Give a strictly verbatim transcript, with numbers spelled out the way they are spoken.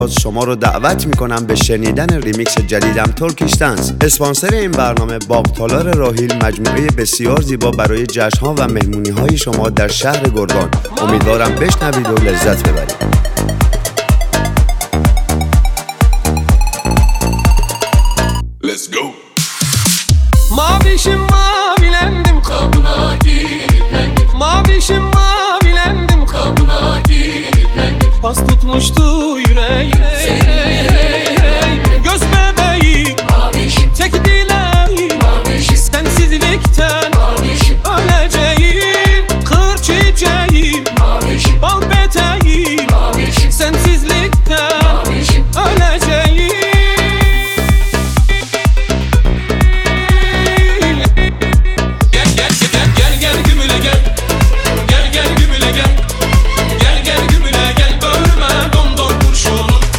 شما رو دعوت میکنم به شنیدن ریمیکس جدیدم ترکیش دنس. اسپانسر این برنامه باغ‌تالار راهیل، مجموعه بسیار زیبا برای جشن‌ها و مهمونی‌های شما در شهر گرگان. امیدوارم بشنوید و لذت ببرید. Let's go. Mavişim mavilendim kabına kilitlendim. Mavişim mavilendim kabına kilitlendim. Pas tutmuştu yüreğim